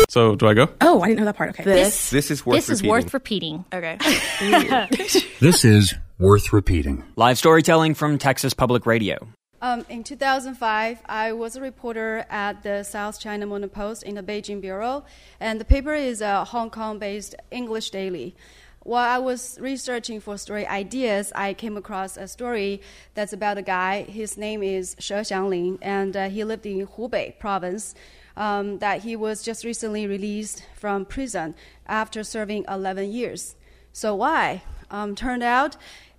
So do I go? Oh, I didn't know that part. Okay. This is worth repeating. Okay. This is worth repeating. Live storytelling from Texas Public Radio. In 2005, I was a reporter at the South China Morning Post in the Beijing bureau, and the paper is a Hong Kong-based English daily. While I was researching for story ideas, I came across a story that's about a guy. His name is She Xiangling, and he lived in Hubei province. That he was just recently released from prison after serving 11 years. So why? Turned out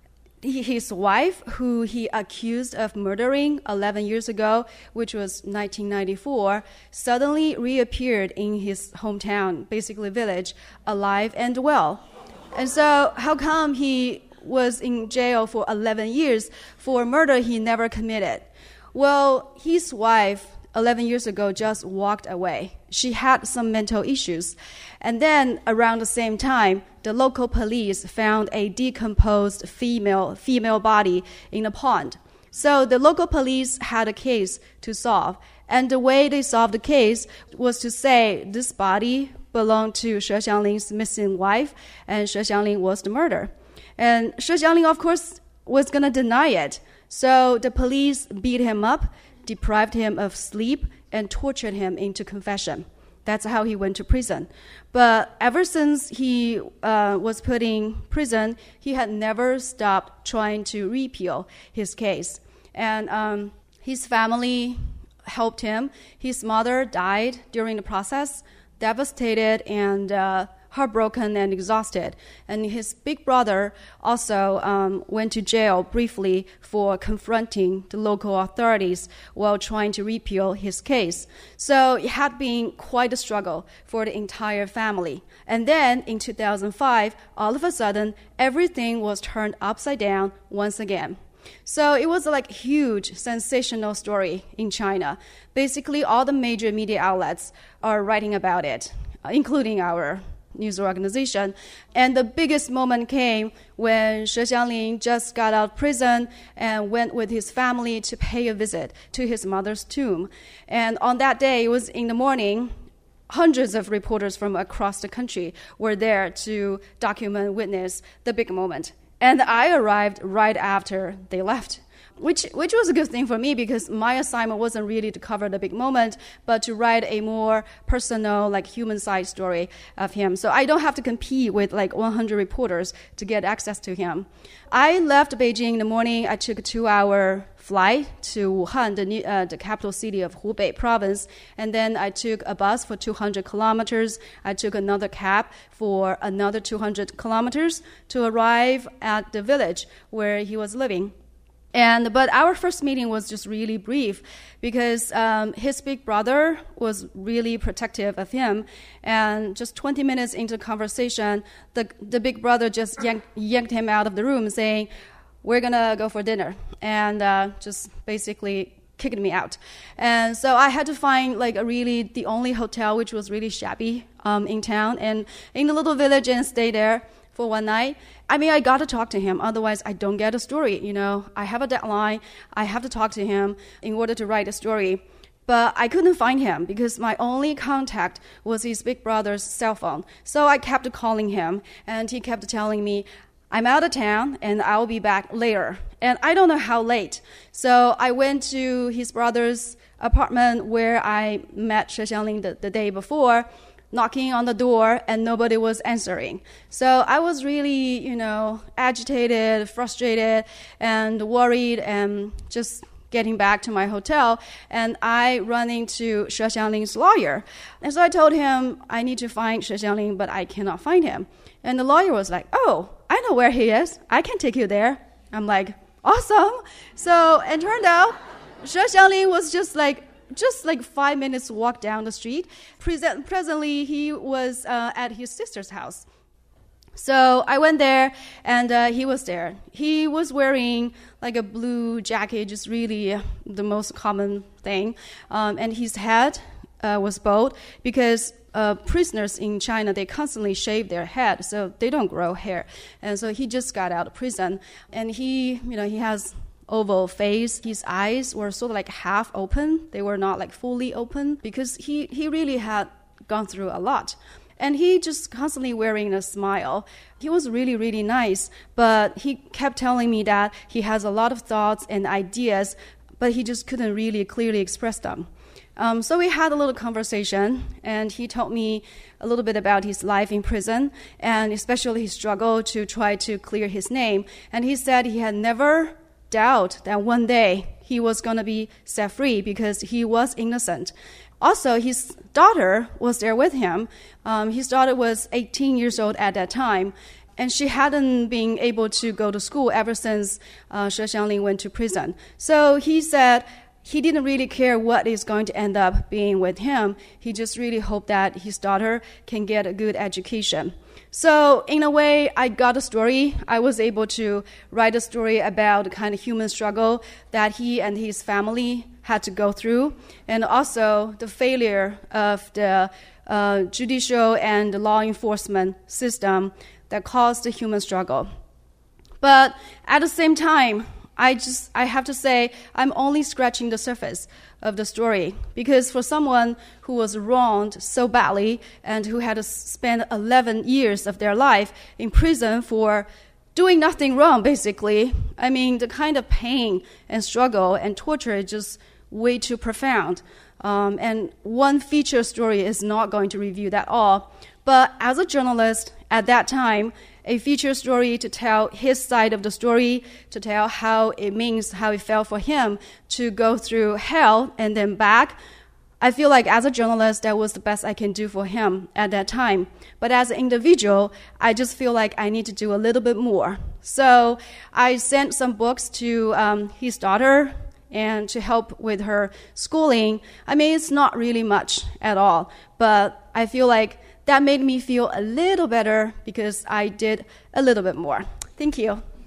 his wife, who he accused of murdering 11 years ago, which was 1994, suddenly reappeared in his hometown, basically village, alive and well. And so how come he was in jail for 11 years for murder he never committed? Well, his wife 11 years ago just walked away. She had some mental issues. And then around the same time, the local police found a decomposed female body in a pond. So the local police had a case to solve. And the way they solved the case was to say this body belonged to She Xiangling's missing wife, and She Xiangling was the murderer. And She Xiangling, of course, was going to deny it. So the police beat him up, deprived him of sleep, and tortured him into confession. That's how he went to prison. But ever since he was put in prison, he had never stopped trying to repeal his case. And his family helped him. His mother died during the process, devastated and heartbroken and exhausted. And his big brother also went to jail briefly for confronting the local authorities while trying to repeal his case. So it had been quite a struggle for the entire family. And then in 2005, all of a sudden, everything was turned upside down once again. So it was like a huge, sensational story in China. Basically, all the major media outlets are writing about it, including our news organization. And the biggest moment came when She Xiangling just got out of prison and went with his family to pay a visit to his mother's tomb. And on that day, it was in the morning, hundreds of reporters from across the country were there to document, witness the big moment. And I arrived right after they left, which was a good thing for me because my assignment wasn't really to cover the big moment, but to write a more personal, like human side story of him. So I don't have to compete with like 100 reporters to get access to him. I left Beijing in the morning. I took a 2-hour flight to Wuhan, the capital city of Hubei province, and then I took a bus for 200 kilometers. I took another cab for another 200 kilometers to arrive at the village where he was living. But our first meeting was just really brief because his big brother was really protective of him. And just 20 minutes into the conversation, the big brother just yanked him out of the room saying, "We're going to go for dinner," and just basically kicked me out. And so I had to find like the only hotel which was really shabby in town and in the little village and stay there for one night. I mean, I got to talk to him. Otherwise, I don't get a story. You know, I have a deadline. I have to talk to him in order to write a story. But I couldn't find him because my only contact was his big brother's cell phone. So I kept calling him, and he kept telling me, "I'm out of town, and I'll be back later." And I don't know how late. So I went to his brother's apartment where I met She Xiangling the day before, knocking on the door, and nobody was answering. So I was really, agitated, frustrated, and worried, and just getting back to my hotel, and I run into She Xiangling's lawyer. And so I told him, I need to find She Xiangling, but I cannot find him. And the lawyer was like, "Oh, I know where he is. I can take you there." I'm like, awesome. So it turned out She Xiangling was just like 5 minutes walk down the street. Presently, he was at his sister's house. So I went there, and he was there. He was wearing like a blue jacket, just really the most common thing. And his head was bald because prisoners in China, they constantly shave their head, so they don't grow hair. And so he just got out of prison, and he has oval face. His eyes were sort of like half open. They were not like fully open because he really had gone through a lot. And he just constantly wearing a smile. He was really, really nice, but he kept telling me that he has a lot of thoughts and ideas, but he just couldn't really clearly express them. So we had a little conversation, and he told me a little bit about his life in prison, and especially his struggle to try to clear his name. And he said he had never doubted that one day he was going to be set free because he was innocent. Also, his daughter was there with him. His daughter was 18 years old at that time, and she hadn't been able to go to school ever since She Xiangling went to prison. So he said he didn't really care what is going to end up being with him. He just really hoped that his daughter can get a good education. So in a way, I got a story. I was able to write a story about the kind of human struggle that he and his family had to go through, and also the failure of the judicial and law enforcement system that caused the human struggle. But at the same time, I have to say I'm only scratching the surface of the story, because for someone who was wronged so badly and who had to spend 11 years of their life in prison for doing nothing wrong, basically, I mean, the kind of pain and struggle and torture is just way too profound. And one feature story is not going to review that all. But as a journalist at that time, a feature story to tell his side of the story, to tell how it felt for him to go through hell and then back, I feel like as a journalist, that was the best I can do for him at that time. But as an individual, I just feel like I need to do a little bit more. So I sent some books to his daughter and to help with her schooling. I mean, it's not really much at all, but I feel like that made me feel a little better because I did a little bit more. Thank you.